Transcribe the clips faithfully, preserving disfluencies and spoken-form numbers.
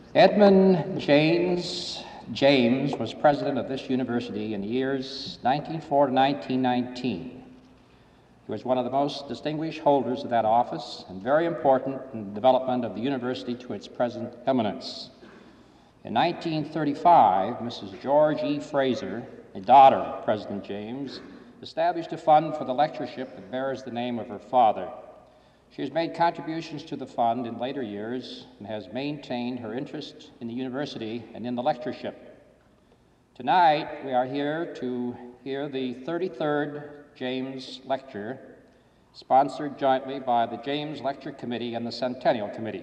Edmund James James was president of this university in the years nineteen oh four to nineteen nineteen. He was one of the most distinguished holders of that office and very important in the development of the university to its present eminence. In nineteen thirty-five, Missus George E. Fraser, a daughter of President James, established a fund for the lectureship that bears the name of her father. She has made contributions to the fund in later years and has maintained her interest in the university and in the lectureship. Tonight, we are here to hear the thirty-third James Lecture, sponsored jointly by the James Lecture Committee and the Centennial Committee.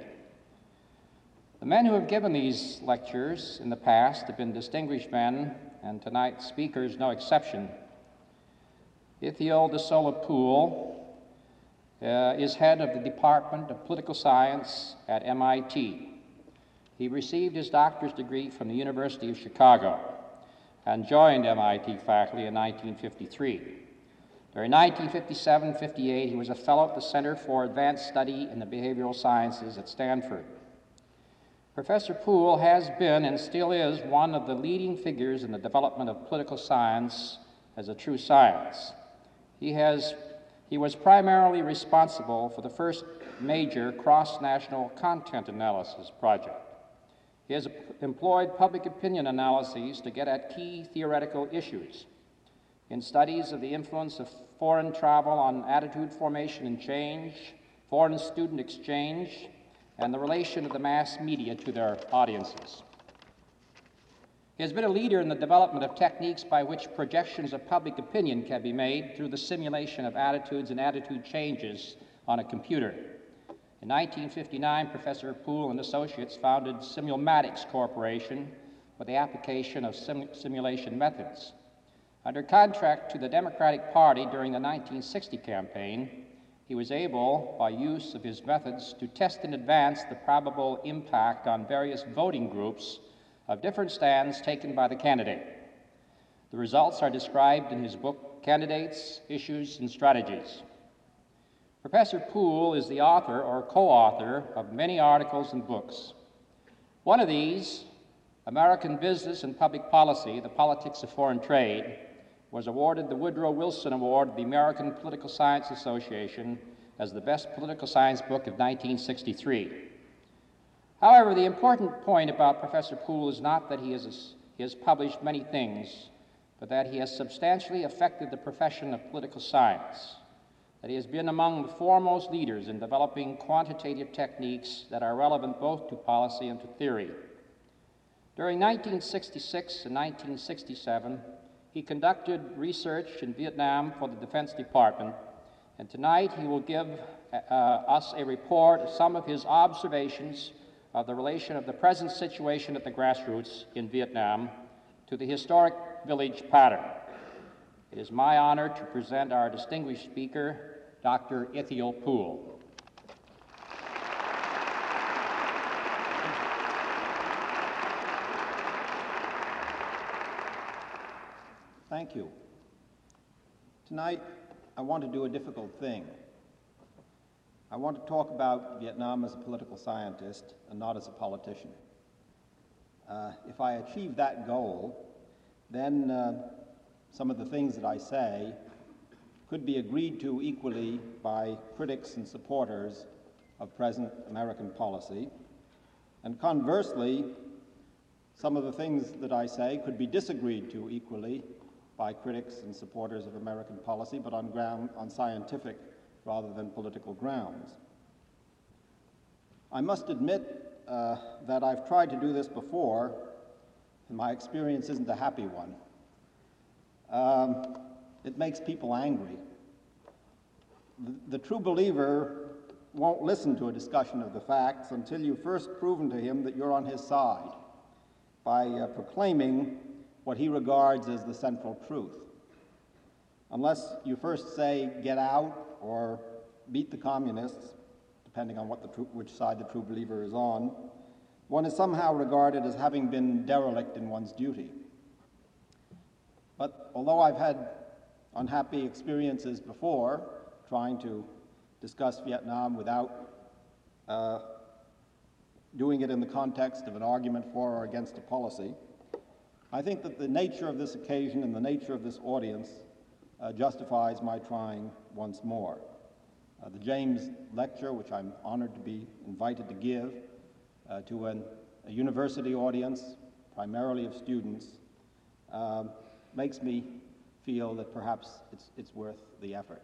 The men who have given these lectures in the past have been distinguished men, and tonight's speaker is no exception. Ithiel de Sola Poole uh, is head of the Department of Political Science at M I T. He received his doctor's degree from the University of Chicago and joined M I T faculty in nineteen fifty-three. During nineteen fifty-seven fifty-eight, he was a fellow at the Center for Advanced Study in the Behavioral Sciences at Stanford. Professor Poole has been and still is one of the leading figures in the development of political science as a true science. He, has, he was primarily responsible for the first major cross-national content analysis project. He has employed public opinion analyses to get at key theoretical issues. In studies of the influence of foreign travel on attitude formation and change, foreign student exchange, and the relation of the mass media to their audiences. He has been a leader in the development of techniques by which projections of public opinion can be made through the simulation of attitudes and attitude changes on a computer. In nineteen fifty-nine, Professor Poole and Associates founded Simulmatics Corporation for the application of sim simulation methods. Under contract to the Democratic Party during the nineteen sixty campaign, he was able, by use of his methods, to test in advance the probable impact on various voting groups of different stands taken by the candidate. The results are described in his book, Candidates, Issues, and Strategies. Professor Poole is the author or co-author of many articles and books. One of these, American Business and Public Policy, The Politics of Foreign Trade, was awarded the Woodrow Wilson Award of the American Political Science Association as the best political science book of nineteen sixty-three. However, the important point about Professor Poole is not that he, is, he has published many things, but that he has substantially affected the profession of political science, that he has been among the foremost leaders in developing quantitative techniques that are relevant both to policy and to theory. During nineteen sixty-six and nineteen sixty-seven, he conducted research in Vietnam for the Defense Department, and tonight he will give uh, us a report of some of his observations of the relation of the present situation at the grassroots in Vietnam to the historic village pattern. It is my honor to present our distinguished speaker, Doctor Ithiel Poole. Thank you. Tonight, I want to do a difficult thing. I want to talk about Vietnam as a political scientist and not as a politician. Uh, if I achieve that goal, then uh, some of the things that I say could be agreed to equally by critics and supporters of present American policy. And conversely, some of the things that I say could be disagreed to equally by critics and supporters of American policy, but on ground, on scientific rather than political grounds. I must admit uh, that I've tried to do this before, and my experience isn't a happy one. Um, it makes people angry. The, the true believer won't listen to a discussion of the facts until you've first proven to him that you're on his side by uh, proclaiming what he regards as the central truth. Unless you first say, get out, or beat the communists, depending on what the true, which side the true believer is on, one is somehow regarded as having been derelict in one's duty. But although I've had unhappy experiences before trying to discuss Vietnam without uh, doing it in the context of an argument for or against a policy, I think that the nature of this occasion and the nature of this audience uh, justifies my trying once more. Uh, the James Lecture, which I'm honored to be invited to give uh, to an, a university audience, primarily of students, uh, makes me feel that perhaps it's, it's worth the effort.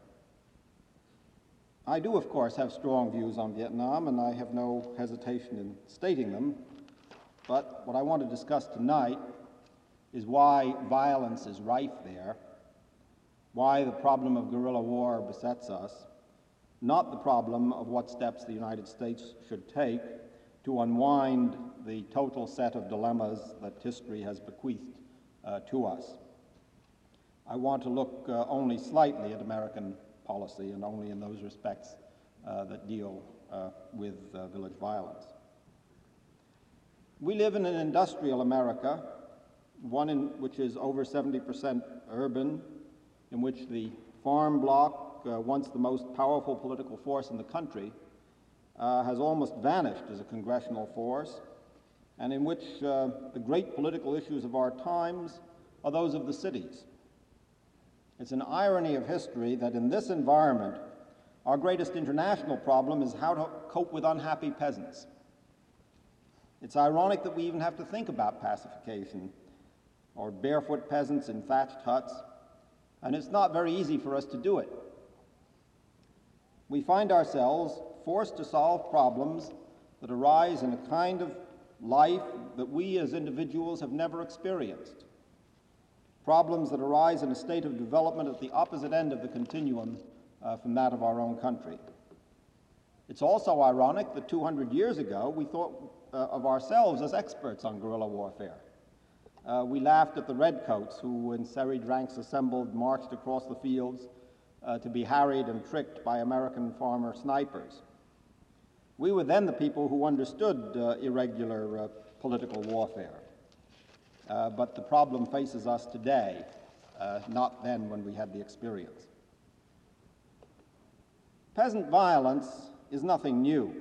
I do, of course, have strong views on Vietnam, and I have no hesitation in stating them, but what I want to discuss tonight is why violence is rife there, why the problem of guerrilla war besets us, not the problem of what steps the United States should take to unwind the total set of dilemmas that history has bequeathed uh, to us. I want to look uh, only slightly at American policy and only in those respects uh, that deal uh, with uh, village violence. We live in an industrial America, one in which is over seventy percent urban, in which the farm bloc, uh, once the most powerful political force in the country, uh, has almost vanished as a congressional force, and in which uh, the great political issues of our times are those of the cities. It's an irony of history that in this environment, our greatest international problem is how to cope with unhappy peasants. It's ironic that we even have to think about pacification or barefoot peasants in thatched huts, and it's not very easy for us to do it. We find ourselves forced to solve problems that arise in a kind of life that we as individuals have never experienced. Problems that arise in a state of development at the opposite end of the continuum uh, from that of our own country. It's also ironic that two hundred years ago we thought uh, of ourselves as experts on guerrilla warfare. Uh, we laughed at the redcoats who, in serried ranks assembled, marched across the fields uh, to be harried and tricked by American farmer snipers. We were then the people who understood uh, irregular uh, political warfare. Uh, but the problem faces us today, uh, not then when we had the experience. Peasant violence is nothing new.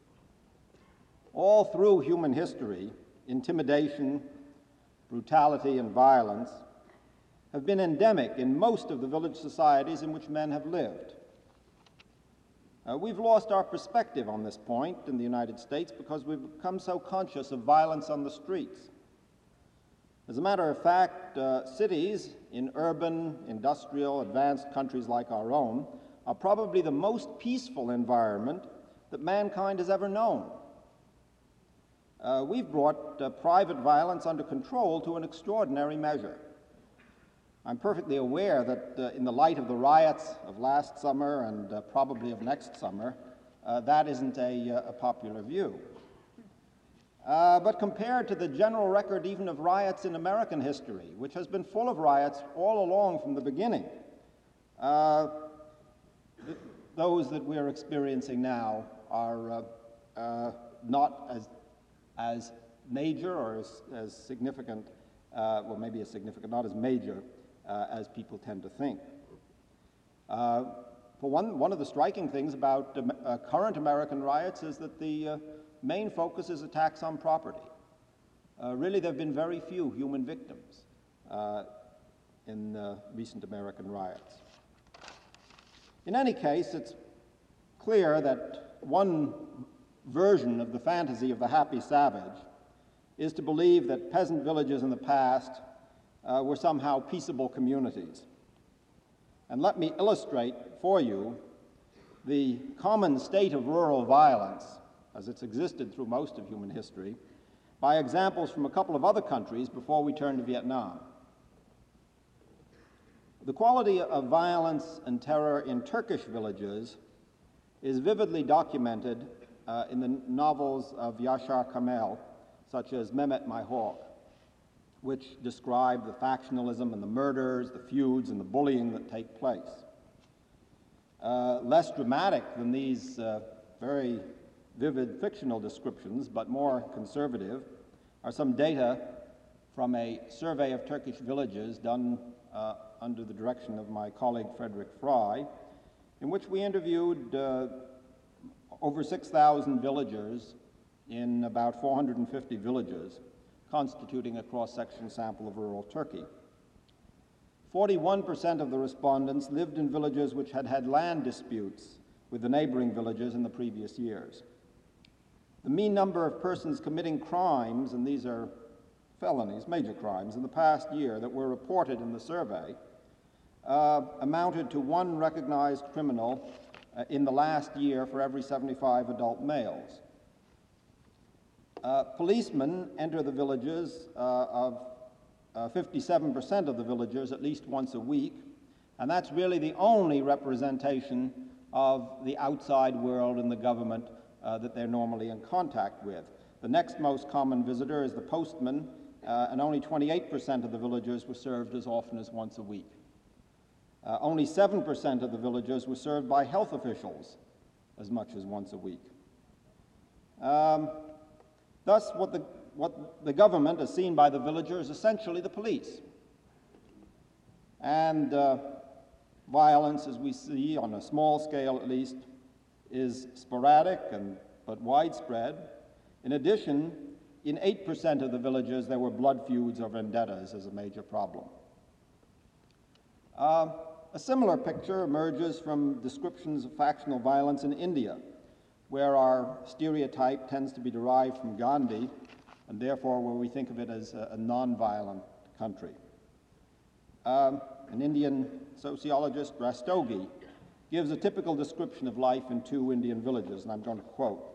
All through human history, intimidation, brutality, and violence have been endemic in most of the village societies in which men have lived. Uh, we've lost our perspective on this point in the United States because we've become so conscious of violence on the streets. As a matter of fact, uh, cities in urban, industrial, advanced countries like our own are probably the most peaceful environment that mankind has ever known. Uh, we've brought uh, private violence under control to an extraordinary measure. I'm perfectly aware that uh, in the light of the riots of last summer and uh, probably of next summer, uh, that isn't a, uh, a popular view. Uh, but compared to the general record even of riots in American history, which has been full of riots all along from the beginning, uh, th those that we're experiencing now are uh, uh, not as, as major or as, as significant, uh, well maybe as significant, not as major uh, as people tend to think. Uh, for one, one of the striking things about uh, current American riots is that the uh, main focus is attacks on property. Uh, really, there have been very few human victims uh, in uh, recent American riots. In any case, it's clear that one version of the fantasy of the happy savage is to believe that peasant villages in the past uh, were somehow peaceable communities. And let me illustrate for you the common state of rural violence as it's existed through most of human history, by examples from a couple of other countries before we turn to Vietnam. The quality of violence and terror in Turkish villages is vividly documented uh, in the novels of Yaşar Kemal, such as Mehmet My Hawk, which describe the factionalism and the murders, the feuds, and the bullying that take place. Uh, less dramatic than these uh, very vivid fictional descriptions, but more conservative, are some data from a survey of Turkish villages done uh, under the direction of my colleague Frederick Fry, in which we interviewed uh, over six thousand villagers in about four hundred fifty villages, constituting a cross-section sample of rural Turkey. forty-one percent of the respondents lived in villages which had had land disputes with the neighboring villages in the previous years. The mean number of persons committing crimes, and these are felonies, major crimes, in the past year that were reported in the survey uh, amounted to one recognized criminal uh, in the last year for every seventy-five adult males. Uh, policemen enter the villages uh, of uh, fifty-seven percent of the villagers at least once a week, and that's really the only representation of the outside world and the government uh, that they're normally in contact with. The next most common visitor is the postman, uh, and only twenty-eight percent of the villagers were served as often as once a week. Uh, only seven percent of the villagers were served by health officials as much as once a week. Um, thus, what the, what the government, as seen by the villagers, is essentially the police. And uh, violence, as we see, on a small scale at least, is sporadic and, but widespread. In addition, in eight percent of the villages, there were blood feuds or vendettas as a major problem. Uh, a similar picture emerges from descriptions of factional violence in India, where our stereotype tends to be derived from Gandhi, and therefore where we think of it as a, a non-violent country. Um, an Indian sociologist, Rastogi, gives a typical description of life in two Indian villages, and I'm going to quote.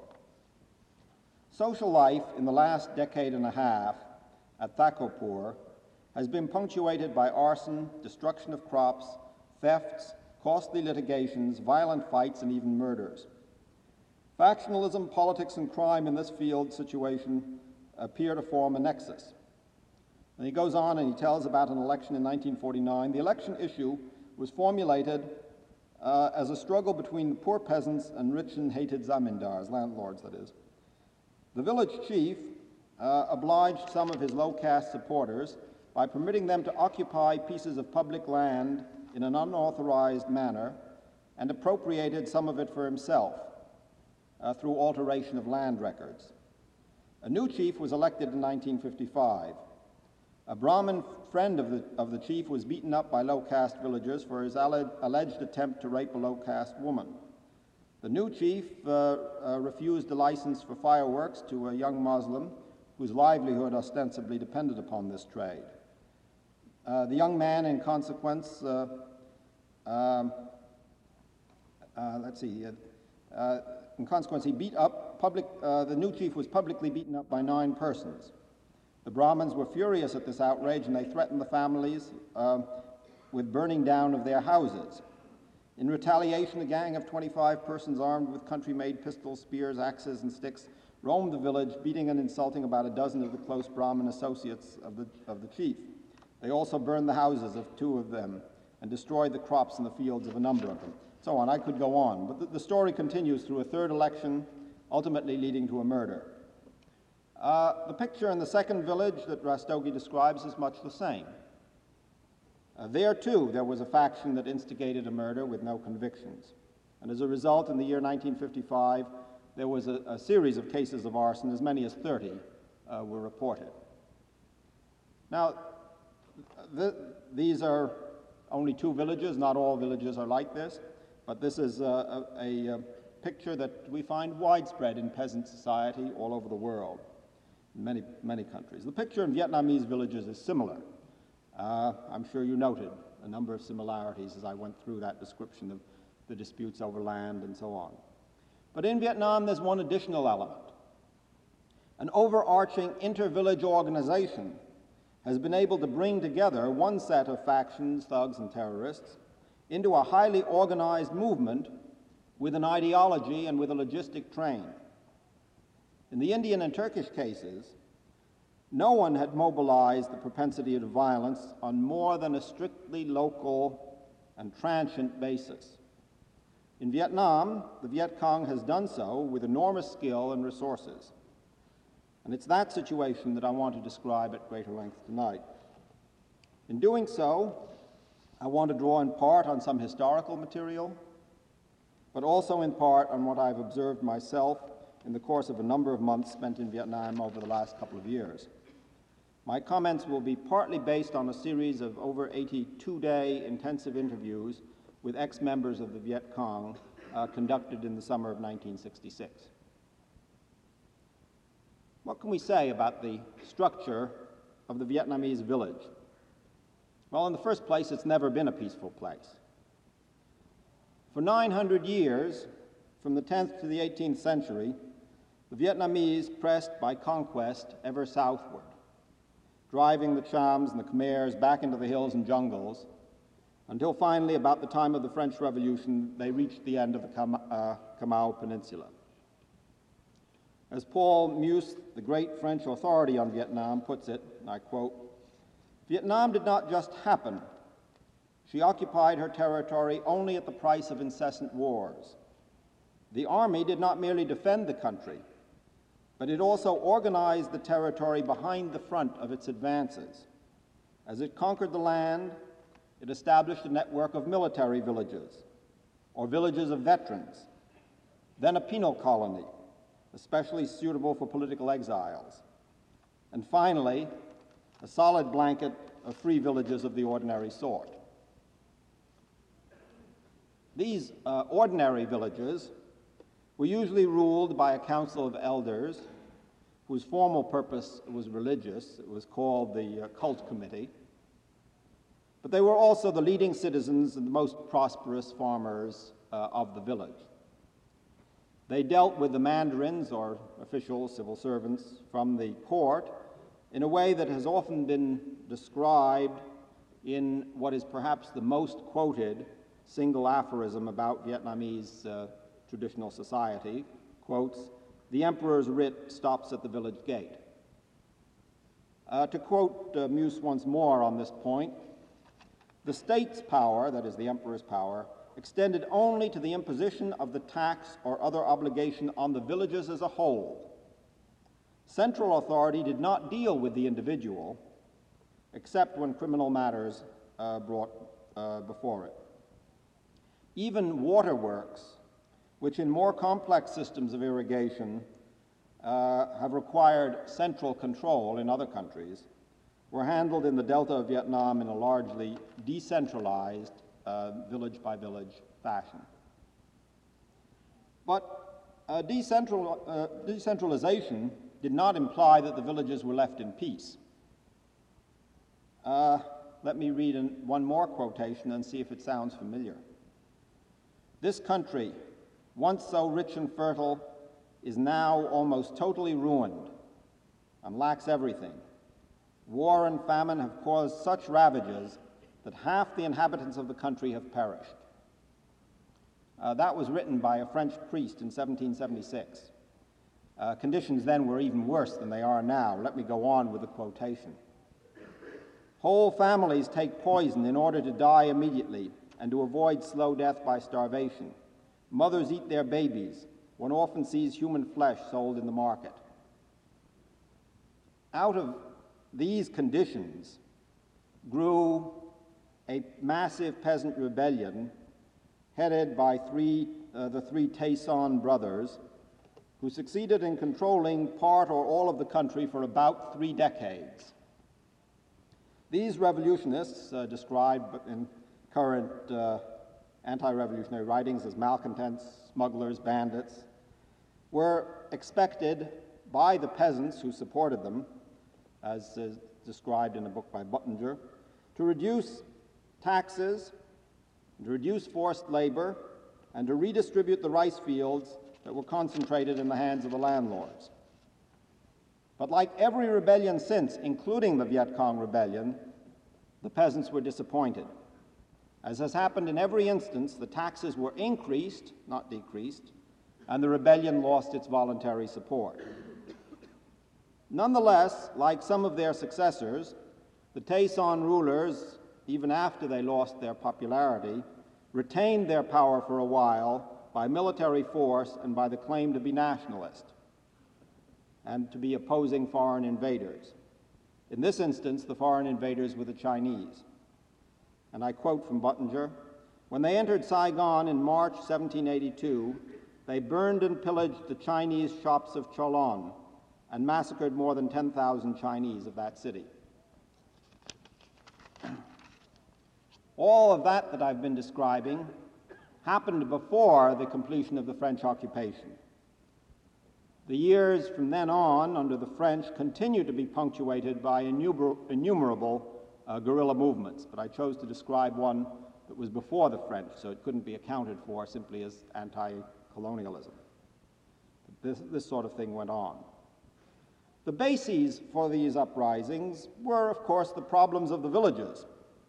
Social life in the last decade and a half at Thakopur has been punctuated by arson, destruction of crops, thefts, costly litigations, violent fights, and even murders. Factionalism, politics, and crime in this field situation appear to form a nexus. And he goes on and he tells about an election in nineteen forty-nine. The election issue was formulated uh, as a struggle between the poor peasants and rich and hated zamindars, landlords that is. The village chief uh, obliged some of his low-caste supporters by permitting them to occupy pieces of public land in an unauthorized manner and appropriated some of it for himself uh, through alteration of land records. A new chief was elected in nineteen fifty-five. A Brahmin friend of the, of the chief was beaten up by low-caste villagers for his alle- alleged attempt to rape a low-caste woman. The new chief uh, uh, refused a license for fireworks to a young Muslim whose livelihood ostensibly depended upon this trade. Uh, the young man, in consequence, uh, um, uh, let's see, uh, uh, in consequence, he beat up public, uh, the new chief was publicly beaten up by nine persons. The Brahmins were furious at this outrage, and they threatened the families uh, with burning down of their houses. In retaliation, a gang of twenty-five persons armed with country-made pistols, spears, axes, and sticks roamed the village, beating and insulting about a dozen of the close Brahmin associates of the, of the chief. They also burned the houses of two of them and destroyed the crops in the fields of a number of them. So on, I could go on, but the, the story continues through a third election, ultimately leading to a murder. Uh, the picture in the second village that Rastogi describes is much the same. Uh, there, too, there was a faction that instigated a murder with no convictions. And as a result, in the year nineteen fifty-five, there was a, a series of cases of arson, as many as thirty uh, were reported. Now, th these are only two villages. Not all villages are like this, but this is a, a, a picture that we find widespread in peasant society all over the world, in many, many countries. The picture in Vietnamese villages is similar. Uh, I'm sure you noted a number of similarities as I went through that description of the disputes over land and so on. But in Vietnam, there's one additional element. An overarching inter-village organization has been able to bring together one set of factions, thugs, and terrorists into a highly organized movement with an ideology and with a logistic train. In the Indian and Turkish cases, no one had mobilized the propensity to violence on more than a strictly local and transient basis. In Vietnam, the Viet Cong has done so with enormous skill and resources. And it's that situation that I want to describe at greater length tonight. In doing so, I want to draw in part on some historical material, but also in part on what I've observed myself in the course of a number of months spent in Vietnam over the last couple of years. My comments will be partly based on a series of over eighty-two day intensive interviews with ex-members of the Viet Cong uh, conducted in the summer of nineteen sixty-six. What can we say about the structure of the Vietnamese village? Well, in the first place, it's never been a peaceful place. For nine hundred years, from the tenth to the eighteenth century, the Vietnamese pressed by conquest ever southward, driving the Chams and the Khmers back into the hills and jungles, until finally, about the time of the French Revolution, they reached the end of the Cam uh, Camao Peninsula. As Paul Meus, the great French authority on Vietnam, puts it, and I quote, "Vietnam did not just happen. She occupied her territory only at the price of incessant wars. The army did not merely defend the country, but it also organized the territory behind the front of its advances. As it conquered the land, it established a network of military villages, or villages of veterans, then a penal colony, especially suitable for political exiles, and finally, a solid blanket of free villages of the ordinary sort." These uh, ordinary villages were usually ruled by a council of elders whose formal purpose was religious. It was called the uh, Cult Committee. But they were also the leading citizens and the most prosperous farmers uh, of the village. They dealt with the mandarins, or officials, civil servants, from the court in a way that has often been described in what is perhaps the most quoted single aphorism about Vietnamese uh, traditional society, quotes, "The emperor's writ stops at the village gate." Uh, to quote uh, Meus once more on this point, "The state's power," that is the emperor's power, "extended only to the imposition of the tax or other obligation on the villages as a whole. Central authority did not deal with the individual, except when criminal matters uh, brought uh, before it. Even waterworks, which in more complex systems of irrigation uh, have required central control in other countries, were handled in the Delta of Vietnam in a largely decentralized, uh, village-by-village fashion. But uh, decentral, uh, decentralization did not imply that the villages were left in peace. Uh, let me read an, one more quotation and see if it sounds familiar. "This country, once so rich and fertile, is now almost totally ruined and lacks everything. War and famine have caused such ravages that half the inhabitants of the country have perished." Uh, that was written by a French priest in seventeen seventy-six. Uh, conditions then were even worse than they are now. Let me go on with the quotation. "Whole families take poison in order to die immediately and to avoid slow death by starvation. Mothers eat their babies. One often sees human flesh sold in the market." Out of these conditions grew a massive peasant rebellion headed by three, uh, the three Tay Son brothers, who succeeded in controlling part or all of the country for about three decades. These revolutionists, uh, described in current uh, anti-revolutionary writings as malcontents, smugglers, bandits, were expected by the peasants who supported them, as is described in a book by Buttinger, to reduce taxes, to reduce forced labor, and to redistribute the rice fields that were concentrated in the hands of the landlords. But like every rebellion since, including the Viet Cong rebellion, the peasants were disappointed. As has happened in every instance, the taxes were increased, not decreased, and the rebellion lost its voluntary support. Nonetheless, like some of their successors, the Tay Son rulers, even after they lost their popularity, retained their power for a while by military force and by the claim to be nationalist and to be opposing foreign invaders. In this instance, the foreign invaders were the Chinese. And I quote from Buttinger, "When they entered Saigon in March seventeen eighty-two, they burned and pillaged the Chinese shops of Cholon and massacred more than ten thousand Chinese of that city. All of that that I've been describing happened before the completion of the French occupation. The years from then on, under the French, continued to be punctuated by innumer innumerable uh, guerrilla movements, but I chose to describe one that was before the French, so it couldn't be accounted for simply as anti-colonialism. This, this sort of thing went on. The bases for these uprisings were, of course, the problems of the villages.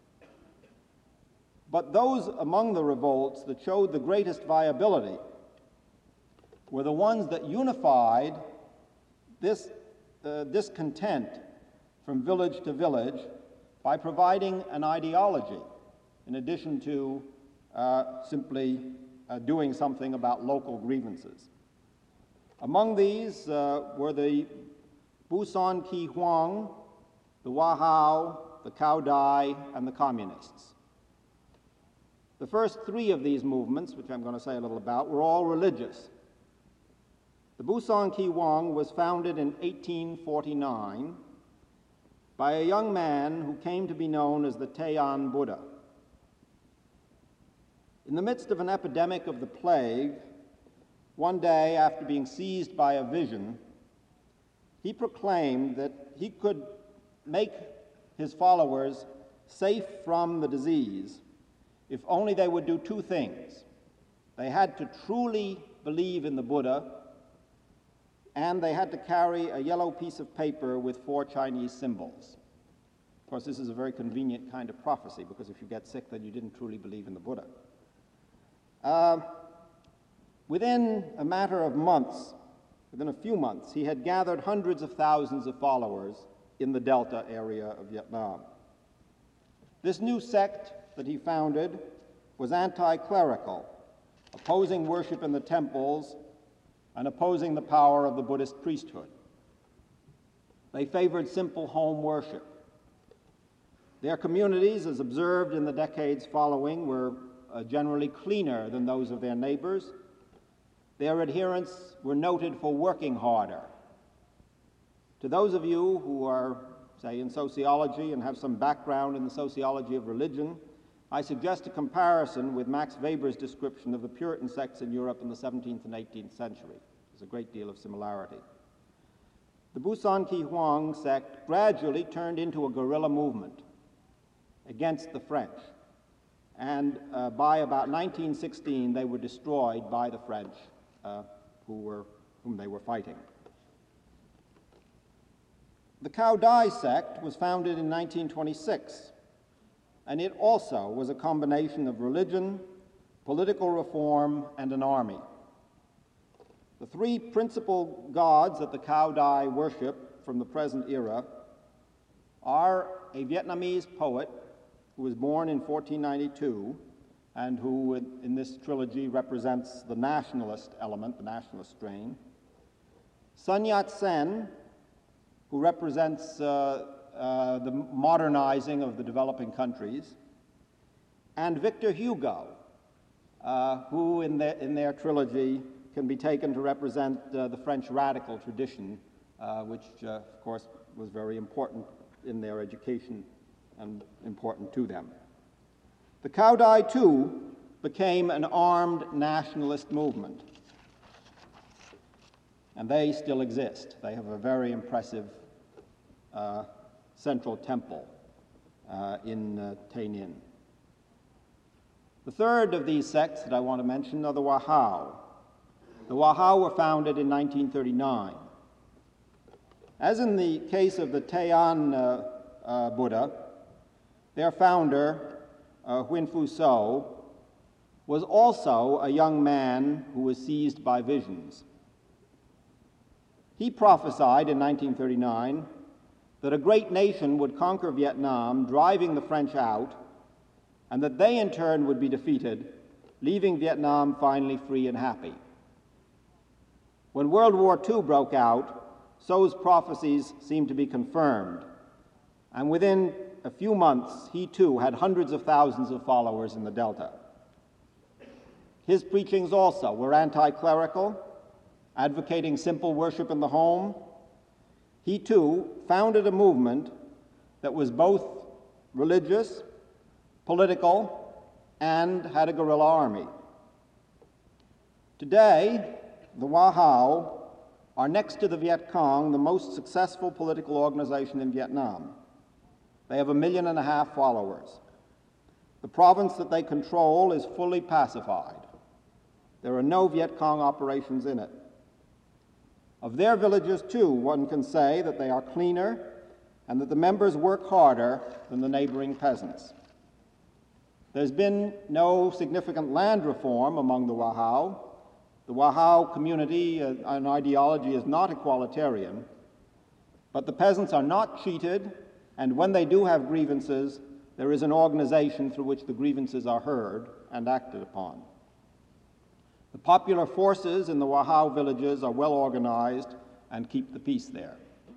But those among the revolts that showed the greatest viability were the ones that unified this uh, discontent from village to village by providing an ideology, in addition to uh, simply uh, doing something about local grievances. Among these uh, were the Busan Ki Huang, the Wahao, the Cao Dai, and the Communists. The first three of these movements, which I'm going to say a little about, were all religious. The Busan Ki Huang was founded in eighteen forty-nine by a young man who came to be known as the Taiyan Buddha. In the midst of an epidemic of the plague, one day after being seized by a vision, he proclaimed that he could make his followers safe from the disease if only they would do two things. They had to truly believe in the Buddha, and they had to carry a yellow piece of paper with four Chinese symbols. Of course, this is a very convenient kind of prophecy, because if you get sick, then you didn't truly believe in the Buddha. Uh, within a matter of months, within a few months, he had gathered hundreds of thousands of followers in the Delta area of Vietnam. This new sect that he founded was anti-clerical, opposing worship in the temples and opposing the power of the Buddhist priesthood. They favored simple home worship. Their communities, as observed in the decades following, were uh, generally cleaner than those of their neighbors. Their adherents were noted for working harder. To those of you who are, say, in sociology and have some background in the sociology of religion, I suggest a comparison with Max Weber's description of the Puritan sects in Europe in the seventeenth and eighteenth century. There's a great deal of similarity. The Busan Ki Huang sect gradually turned into a guerrilla movement against the French, and uh, by about nineteen sixteen they were destroyed by the French, uh, who were, whom they were fighting. The Cao Dai sect was founded in nineteen twenty-six, and it also was a combination of religion, political reform, and an army. The three principal gods that the Cao Dai worship from the present era are a Vietnamese poet who was born in fourteen ninety-two and who in this trilogy represents the nationalist element, the nationalist strain, Sun Yat-sen, who represents uh, uh, the modernizing of the developing countries, and Victor Hugo, uh, who in, the, in their trilogy can be taken to represent uh, the French radical tradition, uh, which, uh, of course, was very important in their education and important to them. The Cao Dai, too, became an armed nationalist movement, and they still exist. They have a very impressive uh, central temple uh, in uh, Tay Ninh. The third of these sects that I want to mention are the Wahao. The Wahao were founded in nineteen thirty-nine. As in the case of the Taiyan uh, uh, Buddha, their founder, uh, Huyen Phu So, was also a young man who was seized by visions. He prophesied in nineteen thirty-nine that a great nation would conquer Vietnam, driving the French out, and that they in turn would be defeated, leaving Vietnam finally free and happy. When World War Two broke out, So's prophecies seemed to be confirmed, and within a few months, he too had hundreds of thousands of followers in the Delta. His preachings also were anti-clerical, advocating simple worship in the home. He too founded a movement that was both religious, political, and had a guerrilla army. Today, the Hoa Hao are, next to the Viet Cong, the most successful political organization in Vietnam. They have a million and a half followers. The province that they control is fully pacified. There are no Viet Cong operations in it. Of their villages, too, one can say that they are cleaner and that the members work harder than the neighboring peasants. There's been no significant land reform among the Hoa Hao. The Hoa Hao community uh, and ideology is not equalitarian, but the peasants are not cheated, and when they do have grievances, there is an organization through which the grievances are heard and acted upon. The popular forces in the Hoa Hao villages are well organized and keep the peace there.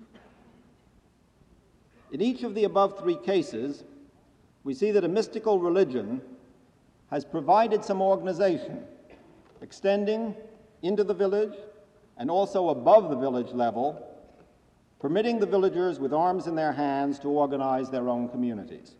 In each of the above three cases, we see that a mystical religion has provided some organization, extending into the village and also above the village level, permitting the villagers with arms in their hands to organize their own communities.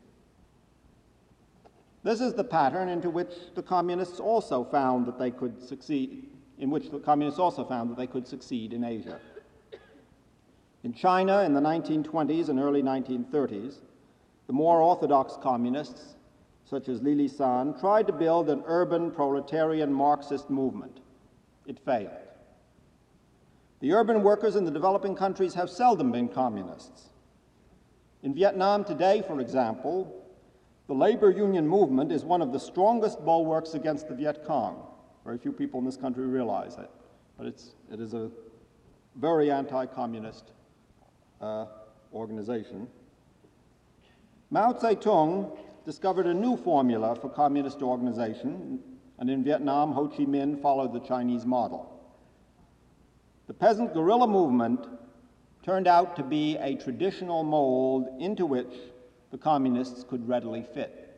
This is the pattern into which the communists also found that they could succeed, in which the communists also found that they could succeed in Asia. In China in the nineteen twenties and early nineteen thirties, the more orthodox communists, such as Li Lisan, tried to build an urban proletarian Marxist movement. It failed. The urban workers in the developing countries have seldom been communists. In Vietnam today, for example, the labor union movement is one of the strongest bulwarks against the Viet Cong. Very few people in this country realize it, but it's, it is a very anti-communist uh, organization. Mao Zedong discovered a new formula for communist organization, and in Vietnam, Ho Chi Minh followed the Chinese model. The peasant guerrilla movement turned out to be a traditional mold into which the communists could readily fit.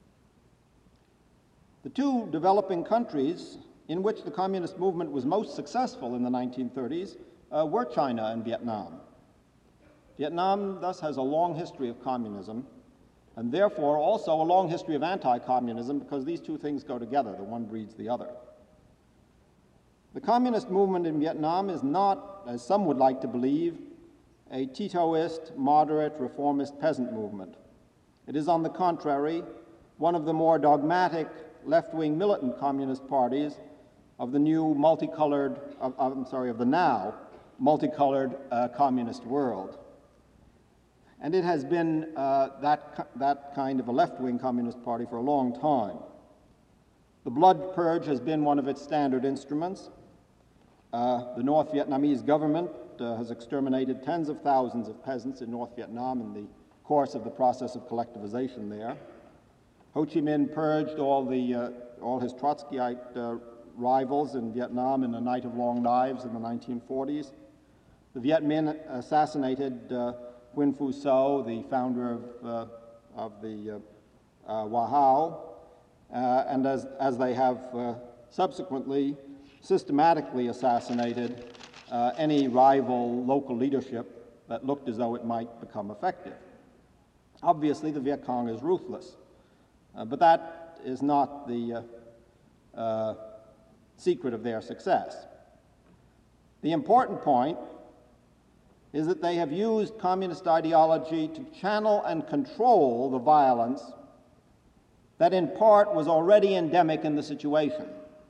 The two developing countries in which the communist movement was most successful in the nineteen thirties uh, were China and Vietnam. Vietnam thus has a long history of communism, and therefore also a long history of anti-communism, because these two things go together, the one breeds the other. The communist movement in Vietnam is not, as some would like to believe, a Titoist, moderate, reformist peasant movement. It is, on the contrary, one of the more dogmatic, left-wing militant communist parties of the new multicolored, of, of, I'm sorry, of the now multicolored uh, communist world. And it has been uh, that, that kind of a left-wing communist party for a long time. The blood purge has been one of its standard instruments. Uh, the North Vietnamese government uh, has exterminated tens of thousands of peasants in North Vietnam in the course of the process of collectivization there. Ho Chi Minh purged all, the, uh, all his Trotskyite uh, rivals in Vietnam in the Night of Long Knives in the nineteen forties. The Viet Minh assassinated uh, Nguyen Phu So, the founder of, uh, of the uh, uh, Hoa Hao, uh, and as, as they have uh, subsequently systematically assassinated uh, any rival local leadership that looked as though it might become effective. Obviously, the Viet Cong is ruthless, uh, but that is not the uh, uh, secret of their success. The important point is that they have used communist ideology to channel and control the violence that in part was already endemic in the situation.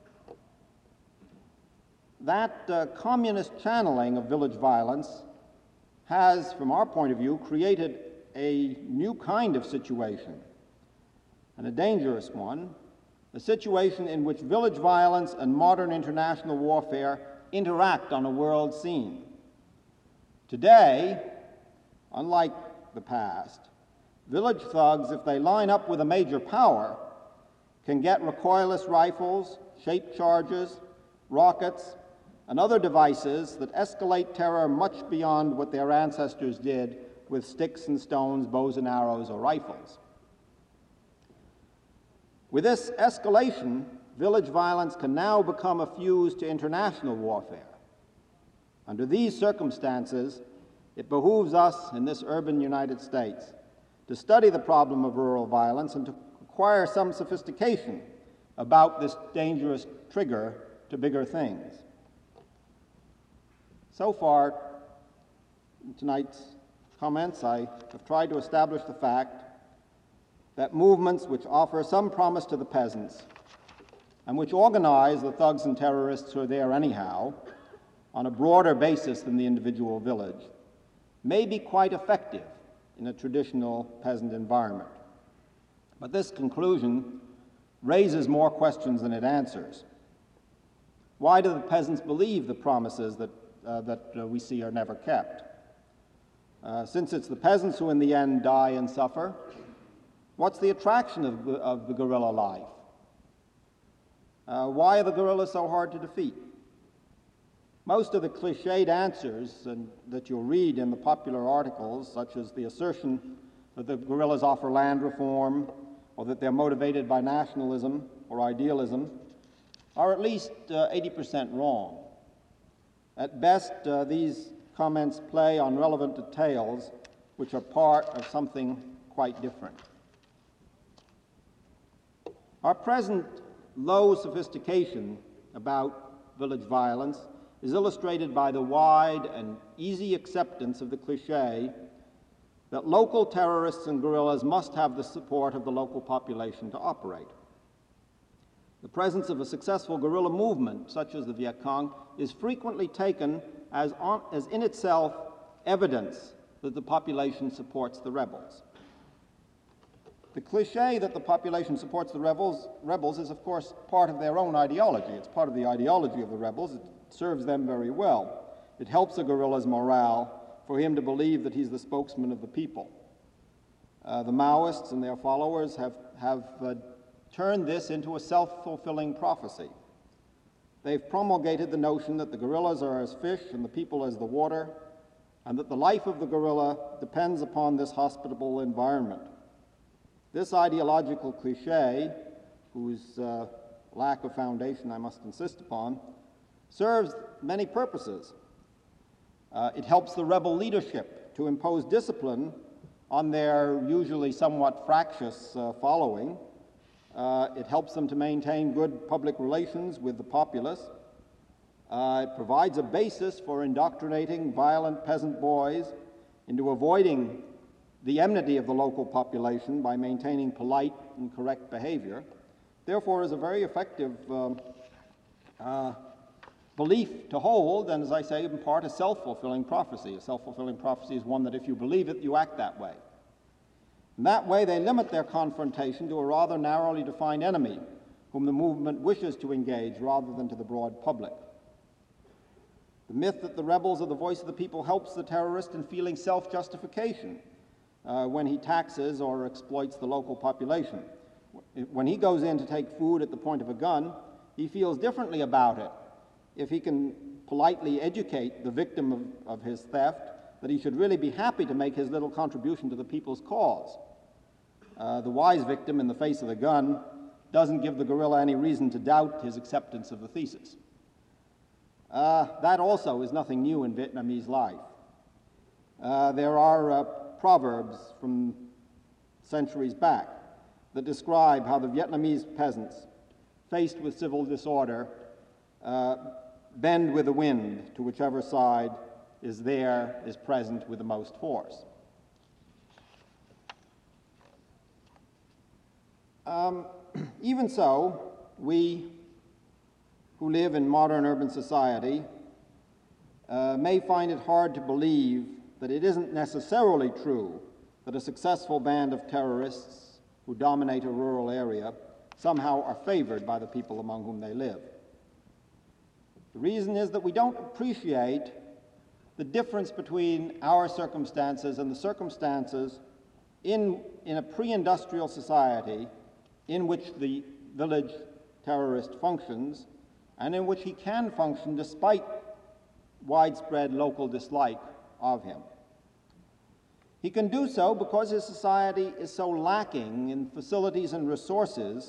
That uh, communist channeling of village violence has, from our point of view, created a new kind of situation, and a dangerous one, a situation in which village violence and modern international warfare interact on a world scene. Today, unlike the past, village thugs, if they line up with a major power, can get recoilless rifles, shape charges, rockets, and other devices that escalate terror much beyond what their ancestors did with sticks and stones, bows and arrows, or rifles. With this escalation, village violence can now become a fuse to international warfare. Under these circumstances, it behooves us in this urban United States to study the problem of rural violence and to acquire some sophistication about this dangerous trigger to bigger things. So far, in tonight's comments, I have tried to establish the fact that movements which offer some promise to the peasants and which organize the thugs and terrorists who are there anyhow on a broader basis than the individual village may be quite effective in a traditional peasant environment. But this conclusion raises more questions than it answers. Why do the peasants believe the promises that, uh, that uh, we see are never kept? Uh, since it's the peasants who in the end die and suffer, what's the attraction of, of the guerrilla life? Uh, why are the guerrillas so hard to defeat? Most of the cliched answers and, that you'll read in the popular articles, such as the assertion that the guerrillas offer land reform, or that they're motivated by nationalism or idealism, are at least uh, eighty percent wrong. At best, uh, these comments play on relevant details which are part of something quite different. Our present low sophistication about village violence is illustrated by the wide and easy acceptance of the cliché that local terrorists and guerrillas must have the support of the local population to operate. The presence of a successful guerrilla movement, such as the Viet Cong, is frequently taken as, on, as in itself evidence that the population supports the rebels. The cliché that the population supports the rebels, rebels is, of course, part of their own ideology. It's part of the ideology of the rebels. It serves them very well. It helps a guerrilla's morale for him to believe that he's the spokesman of the people. Uh, the Maoists and their followers have, have uh, turned this into a self-fulfilling prophecy. They've promulgated the notion that the guerrillas are as fish and the people as the water, and that the life of the guerrilla depends upon this hospitable environment. This ideological cliché, whose uh, lack of foundation I must insist upon, serves many purposes. Uh, it helps the rebel leadership to impose discipline on their usually somewhat fractious uh, following. Uh, it helps them to maintain good public relations with the populace. Uh, it provides a basis for indoctrinating violent peasant boys into avoiding the enmity of the local population by maintaining polite and correct behavior. Therefore, is a very effective um, uh, belief to hold, and as I say, in part, a self-fulfilling prophecy. A self-fulfilling prophecy is one that if you believe it, you act that way. In that way, they limit their confrontation to a rather narrowly defined enemy, whom the movement wishes to engage rather than to the broad public. The myth that the rebels are the voice of the people helps the terrorist in feeling self-justification uh, when he taxes or exploits the local population. When he goes in to take food at the point of a gun, he feels differently about it if he can politely educate the victim of, of his theft that he should really be happy to make his little contribution to the people's cause. Uh, the wise victim, in the face of the gun, doesn't give the guerrilla any reason to doubt his acceptance of the thesis. Uh, that also is nothing new in Vietnamese life. Uh, there are uh, proverbs from centuries back that describe how the Vietnamese peasants, faced with civil disorder, uh, bend with the wind to whichever side is there, is present with the most force. Um, even so, we who live in modern urban society uh, may find it hard to believe that it isn't necessarily true that a successful band of terrorists who dominate a rural area somehow are favored by the people among whom they live. The reason is that we don't appreciate the difference between our circumstances and the circumstances in, in a pre-industrial society in which the village terrorist functions and in which he can function despite widespread local dislike of him. He can do so because his society is so lacking in facilities and resources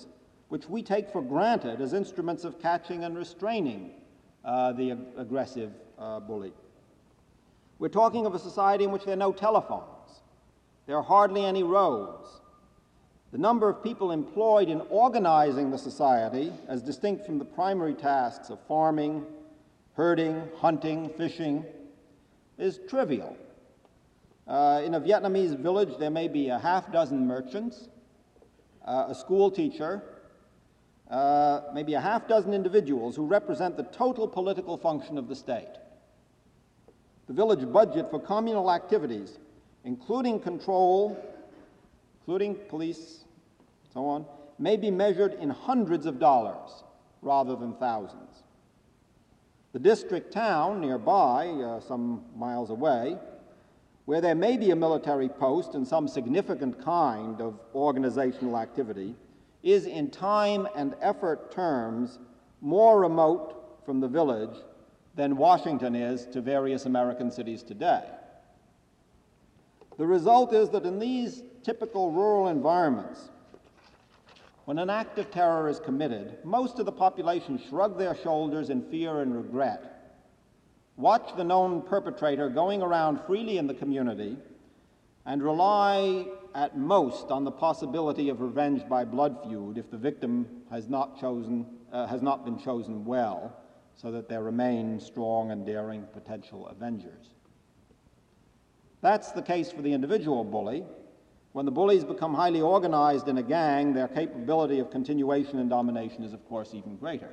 which we take for granted as instruments of catching and restraining uh, the ag aggressive uh, bully. We're talking of a society in which there are no telephones. There are hardly any roads. The number of people employed in organizing the society, as distinct from the primary tasks of farming, herding, hunting, fishing, is trivial. Uh, in a Vietnamese village, there may be a half dozen merchants, uh, a school teacher, uh, maybe a half dozen individuals who represent the total political function of the state. The village budget for communal activities, including control, including police, so on, may be measured in hundreds of dollars rather than thousands. The district town nearby, uh, some miles away, where there may be a military post and some significant kind of organizational activity, is in time and effort terms more remote from the village than Washington is to various American cities today. The result is that in these typical rural environments, when an act of terror is committed, most of the population shrug their shoulders in fear and regret, watch the known perpetrator going around freely in the community, and rely at most on the possibility of revenge by blood feud if the victim has not, chosen, uh, has not been chosen well, so that there remain strong and daring potential avengers. That's the case for the individual bully. When the bullies become highly organized in a gang, their capability of continuation and domination is, of course, even greater.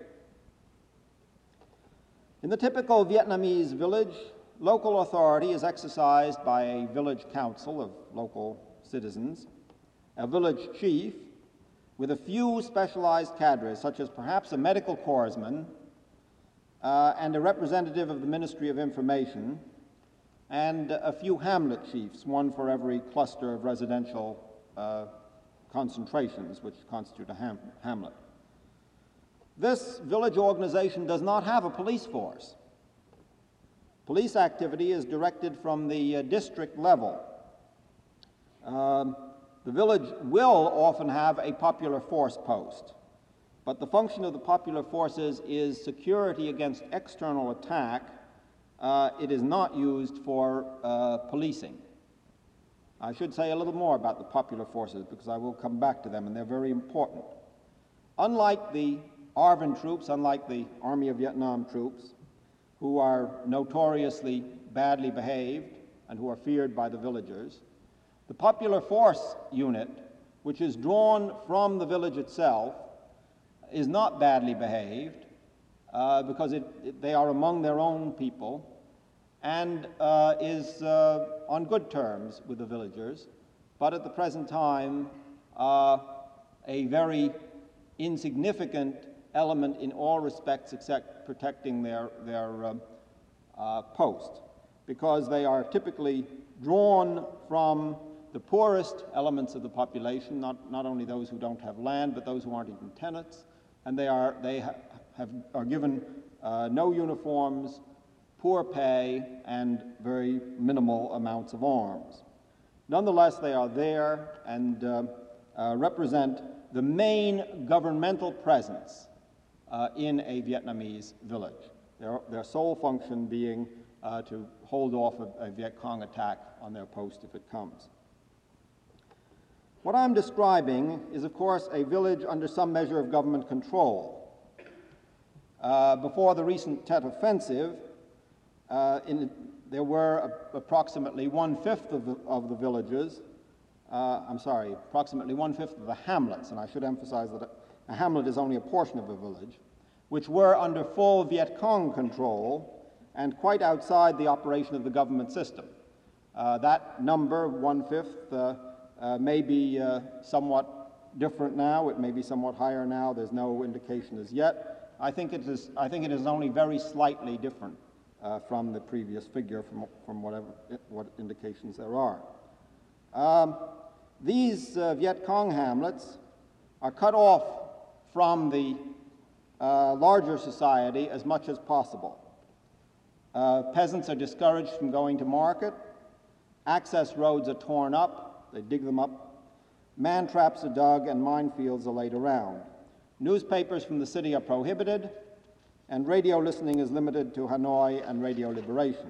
In the typical Vietnamese village, local authority is exercised by a village council of local citizens, a village chief, with a few specialized cadres, such as perhaps a medical corpsman, uh, and a representative of the Ministry of Information, and a few hamlet chiefs, one for every cluster of residential uh, concentrations which constitute a ham hamlet. This village organization does not have a police force. Police activity is directed from the uh, district level. Um, the village will often have a popular force post, but the function of the popular forces is security against external attack. Uh, it is not used for uh, policing. I should say a little more about the popular forces because I will come back to them, and they're very important. Unlike the ARVN troops, unlike the Army of Vietnam troops, who are notoriously badly behaved and who are feared by the villagers, the popular force unit, which is drawn from the village itself, is not badly behaved uh, because it, it, they are among their own people, and uh, is uh, on good terms with the villagers, but at the present time uh, a very insignificant element in all respects except protecting their, their uh, uh, post, because they are typically drawn from the poorest elements of the population, not, not only those who don't have land, but those who aren't even tenants, and they are, they ha have, are given uh, no uniforms, poor pay, and very minimal amounts of arms. Nonetheless, they are there and uh, uh, represent the main governmental presence uh, in a Vietnamese village, their, their sole function being uh, to hold off a, a Viet Cong attack on their post if it comes. What I'm describing is, of course, a village under some measure of government control. Uh, before the recent Tet Offensive, Uh, in, there were a, approximately one-fifth of the, of the villages, uh, I'm sorry, approximately one-fifth of the hamlets, and I should emphasize that a, a hamlet is only a portion of a village, which were under full Viet Cong control and quite outside the operation of the government system. Uh, that number, one-fifth, uh, uh, may be uh, somewhat different now. It may be somewhat higher now. There's no indication as yet. I think it is, I think it is only very slightly different Uh, from the previous figure, from, from whatever, what indications there are. Um, these uh, Viet Cong hamlets are cut off from the uh, larger society as much as possible. Uh, peasants are discouraged from going to market. Access roads are torn up. They dig them up. Man traps are dug and minefields are laid around. Newspapers from the city are prohibited, and radio listening is limited to Hanoi and Radio Liberation.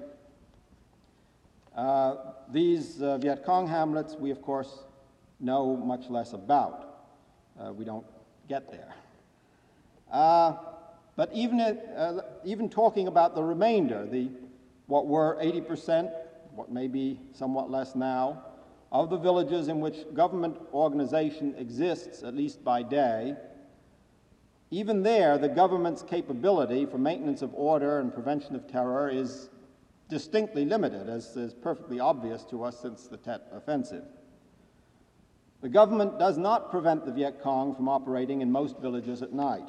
Uh, these uh, Viet Cong hamlets we, of course, know much less about. Uh, we don't get there. Uh, but even, uh, even talking about the remainder, the, what were eighty percent, what may be somewhat less now, of the villages in which government organization exists, at least by day, even there, the government's capability for maintenance of order and prevention of terror is distinctly limited, as is perfectly obvious to us since the Tet Offensive. The government does not prevent the Viet Cong from operating in most villages at night.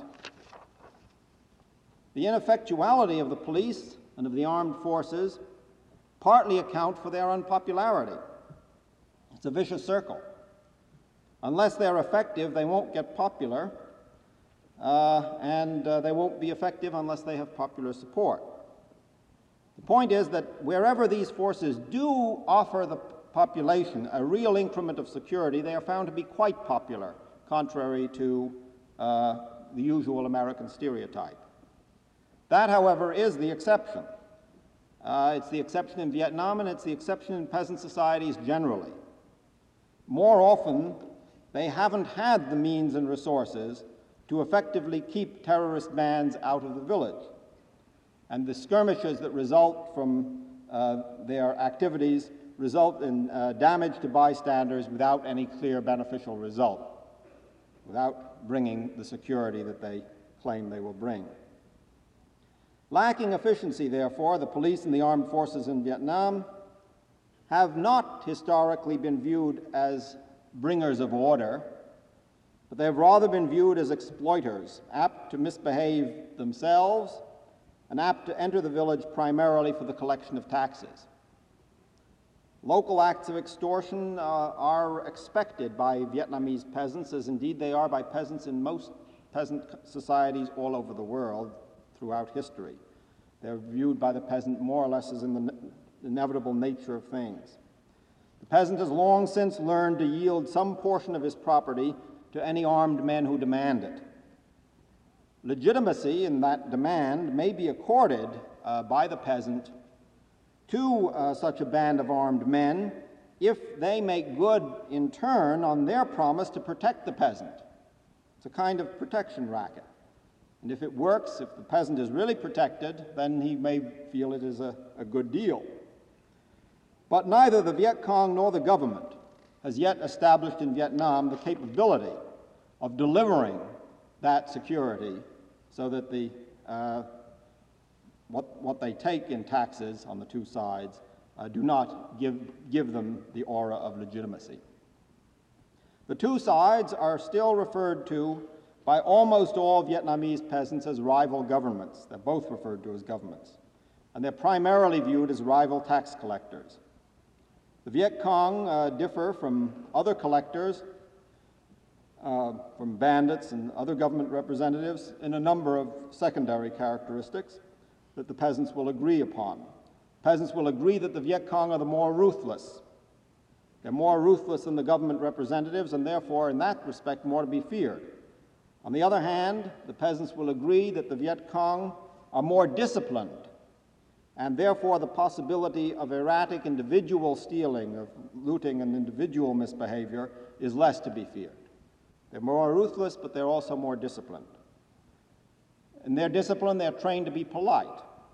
The ineffectuality of the police and of the armed forces partly account for their unpopularity. It's a vicious circle. Unless they're effective, they won't get popular, uh, and uh, they won't be effective unless they have popular support. The point is that wherever these forces do offer the population a real increment of security, they are found to be quite popular, contrary to uh, the usual American stereotype. That, however, is the exception. Uh, it's the exception in Vietnam, and it's the exception in peasant societies generally. More often, they haven't had the means and resources to effectively keep terrorist bands out of the village. And the skirmishes that result from uh, their activities result in uh, damage to bystanders without any clear beneficial result, without bringing the security that they claim they will bring. Lacking efficiency, therefore, the police and the armed forces in Vietnam have not historically been viewed as bringers of order, but they have rather been viewed as exploiters, apt to misbehave themselves and apt to enter the village primarily for the collection of taxes. Local acts of extortion uh, are expected by Vietnamese peasants, as indeed they are by peasants in most peasant societies all over the world throughout history. They're viewed by the peasant more or less as in the inevitable nature of things. The peasant has long since learned to yield some portion of his property to any armed men who demand it. Legitimacy in that demand may be accorded uh, by the peasant to uh, such a band of armed men if they make good in turn on their promise to protect the peasant. It's a kind of protection racket. And if it works, if the peasant is really protected, then he may feel it is a, a good deal. But neither the Viet Cong nor the government has yet established in Vietnam the capability of delivering that security so that the, uh, what, what they take in taxes on the two sides uh, do not give, give them the aura of legitimacy. The two sides are still referred to by almost all Vietnamese peasants as rival governments. They're both referred to as governments. And they're primarily viewed as rival tax collectors. The Viet Cong uh, differ from other collectors, uh, from bandits and other government representatives, in a number of secondary characteristics that the peasants will agree upon. Peasants will agree that the Viet Cong are the more ruthless. They're more ruthless than the government representatives, and therefore, in that respect, more to be feared. On the other hand, the peasants will agree that the Viet Cong are more disciplined, and therefore the possibility of erratic individual stealing, of looting and individual misbehavior is less to be feared. They're more ruthless, but they're also more disciplined. In their discipline, they're trained to be polite.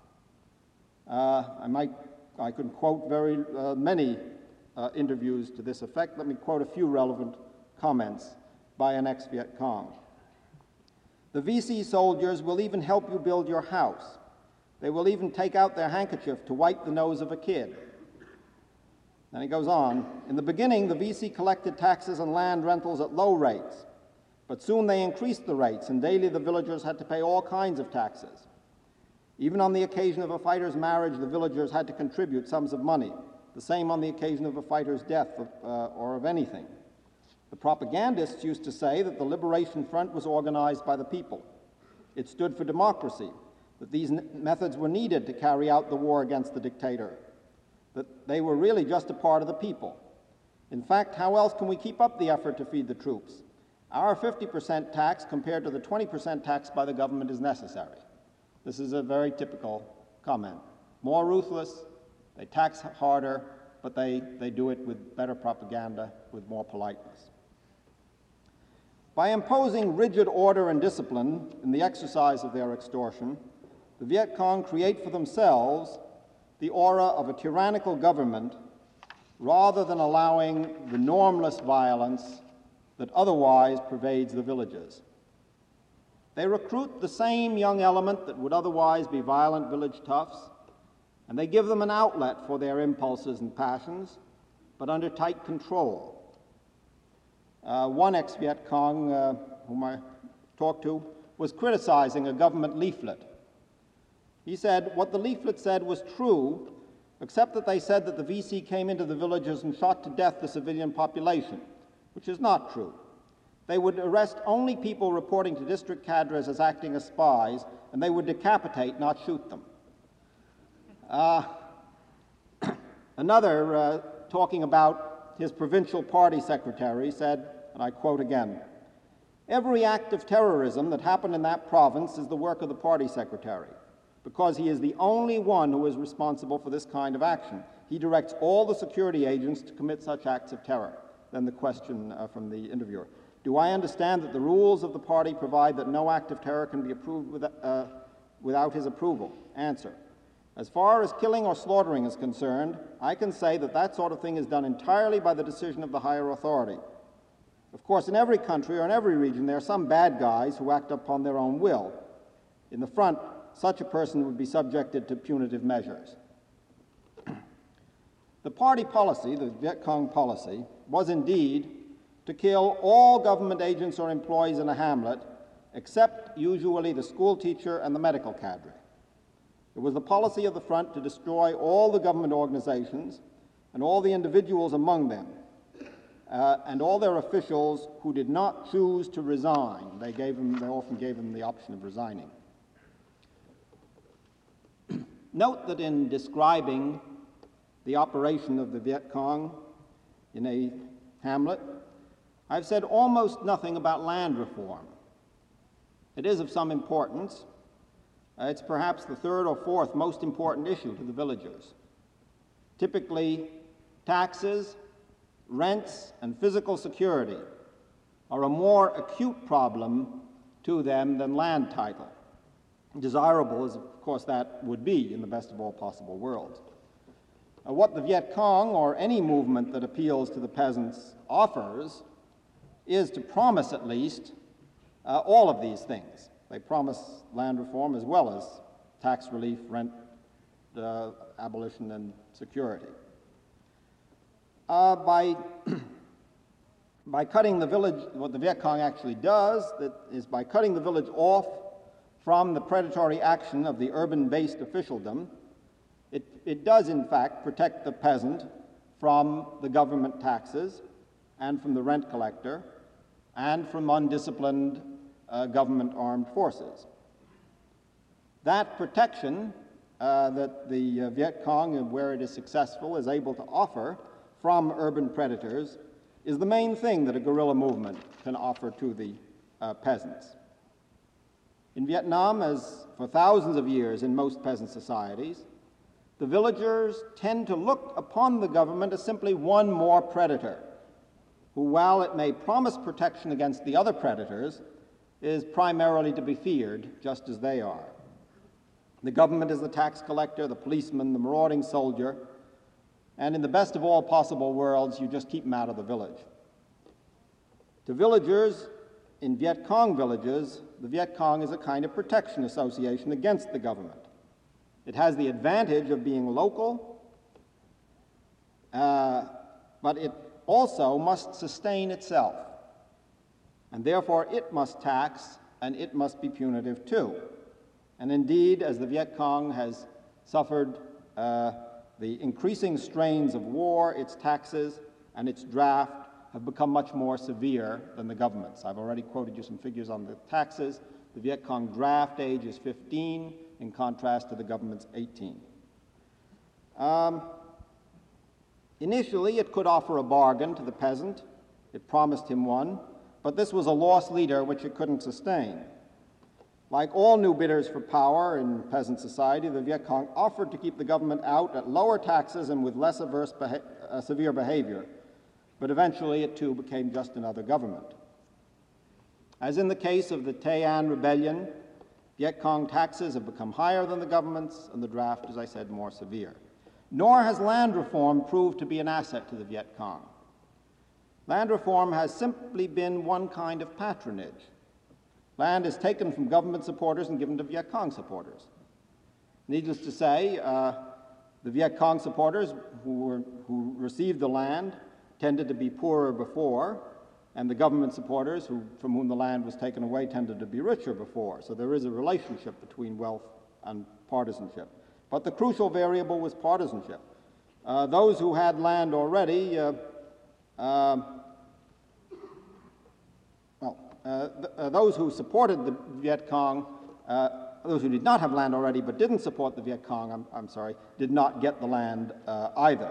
Uh, I might, I could quote very uh, many uh, interviews to this effect. Let me quote a few relevant comments by an ex-Viet Cong. The V C soldiers will even help you build your house. They will even take out their handkerchief to wipe the nose of a kid. Then he goes on, in the beginning, the V C collected taxes and land rentals at low rates, but soon they increased the rates, and daily the villagers had to pay all kinds of taxes. Even on the occasion of a fighter's marriage, the villagers had to contribute sums of money, the same on the occasion of a fighter's death uh, or of anything. The propagandists used to say that the Liberation Front was organized by the people. It stood for democracy, that these methods were needed to carry out the war against the dictator, that they were really just a part of the people. In fact, how else can we keep up the effort to feed the troops? Our fifty percent tax compared to the twenty percent tax by the government is necessary. This is a very typical comment. More ruthless, they tax harder, but they, they do it with better propaganda, with more politeness. By imposing rigid order and discipline in the exercise of their extortion, the Viet Cong create for themselves the aura of a tyrannical government rather than allowing the normless violence that otherwise pervades the villages. They recruit the same young element that would otherwise be violent village toughs, and they give them an outlet for their impulses and passions, but under tight control. Uh, one ex-Viet Cong, uh, whom I talked to, was criticizing a government leaflet. He said, what the leaflet said was true, except that they said that the V C came into the villages and shot to death the civilian population, which is not true. They would arrest only people reporting to district cadres as acting as spies, and they would decapitate, not shoot them. Uh, another, uh, talking about his provincial party secretary, said, and I quote again, "Every act of terrorism that happened in that province is the work of the party secretary, because he is the only one who is responsible for this kind of action. He directs all the security agents to commit such acts of terror." Then the question uh, from the interviewer, "Do I understand that the rules of the party provide that no act of terror can be approved with, uh, without his approval?" Answer, "As far as killing or slaughtering is concerned, I can say that that sort of thing is done entirely by the decision of the higher authority. Of course, in every country or in every region, there are some bad guys who act upon their own will. In the front, such a person would be subjected to punitive measures." The party policy, the Viet Cong policy, was indeed to kill all government agents or employees in a hamlet, except usually the school teacher and the medical cadre. It was the policy of the front to destroy all the government organizations and all the individuals among them, uh, and all their officials who did not choose to resign. They, gave them, they often gave them the option of resigning. Note that in describing the operation of the Viet Cong in a hamlet, I've said almost nothing about land reform. It is of some importance. Uh, it's perhaps the third or fourth most important issue to the villagers. Typically, taxes, rents, and physical security are a more acute problem to them than land title. Desirable as, of course, that would be in the best of all possible worlds. Uh, what the Viet Cong, or any movement that appeals to the peasants, offers is to promise at least uh, all of these things. They promise land reform as well as tax relief, rent uh, abolition, and security. Uh, by, by cutting the village, what the Viet Cong actually does that is by cutting the village off from the predatory action of the urban-based officialdom, it, it does in fact protect the peasant from the government taxes and from the rent collector and from undisciplined uh, government armed forces. That protection uh, that the uh, Viet Cong, where it is successful, is able to offer from urban predators is the main thing that a guerrilla movement can offer to the uh, peasants. In Vietnam, as for thousands of years in most peasant societies, the villagers tend to look upon the government as simply one more predator, who, while it may promise protection against the other predators, is primarily to be feared, just as they are. The government is the tax collector, the policeman, the marauding soldier, and in the best of all possible worlds, you just keep them out of the village. To villagers in Viet Cong villages, the Viet Cong is a kind of protection association against the government. It has the advantage of being local, uh, but it also must sustain itself, and therefore it must tax and it must be punitive too. And indeed, as the Viet Cong has suffered uh, the increasing strains of war, its taxes and its draft have become much more severe than the government's. I've already quoted you some figures on the taxes. The Viet Cong draft age is fifteen, in contrast to the government's eighteen. Um, initially, it could offer a bargain to the peasant. It promised him one, but this was a lost leader which it couldn't sustain. Like all new bidders for power in peasant society, the Viet Cong offered to keep the government out at lower taxes and with less averse beha uh, severe behavior, but eventually it too became just another government. As in the case of the Tay An Rebellion, Viet Cong taxes have become higher than the government's, and the draft, as I said, more severe. Nor has land reform proved to be an asset to the Viet Cong. Land reform has simply been one kind of patronage. Land is taken from government supporters and given to Viet Cong supporters. Needless to say, uh, the Viet Cong supporters who, were, who received the land tended to be poorer before, and the government supporters who, from whom the land was taken away tended to be richer before. So there is a relationship between wealth and partisanship. But the crucial variable was partisanship. Uh, those who had land already uh, uh, well, uh, th uh, those who supported the Viet Cong, uh, those who did not have land already but didn't support the Viet Cong, I'm, I'm sorry, did not get the land uh, either.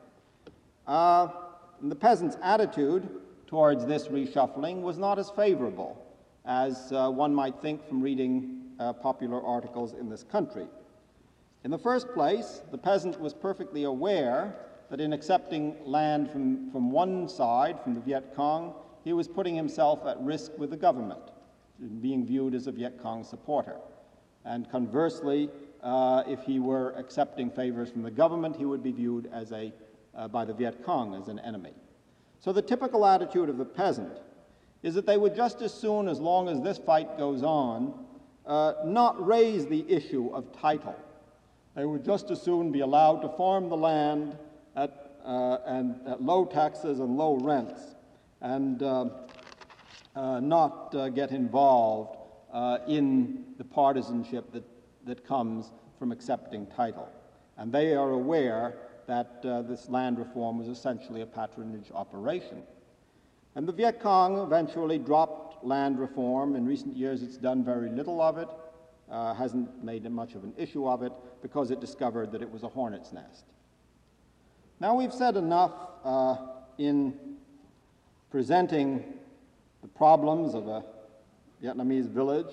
Uh, the peasants' attitude towards this reshuffling was not as favorable as uh, one might think from reading uh, popular articles in this country. In the first place, the peasant was perfectly aware that in accepting land from, from one side, from the Viet Cong, he was putting himself at risk with the government, being viewed as a Viet Cong supporter. And conversely, uh, if he were accepting favors from the government, he would be viewed as a, uh, by the Viet Cong as an enemy. So the typical attitude of the peasant is that they would just as soon, as long as this fight goes on, uh, not raise the issue of title. They would just as soon be allowed to farm the land at, uh, and at low taxes and low rents, and uh, uh, not uh, get involved uh, in the partisanship that, that comes from accepting title. And they are aware that uh, this land reform was essentially a patronage operation. And the Viet Cong eventually dropped land reform. In recent years, it's done very little of it, uh, hasn't made much of an issue of it, because it discovered that it was a hornet's nest. Now, we've said enough uh, in presenting the problems of a Vietnamese village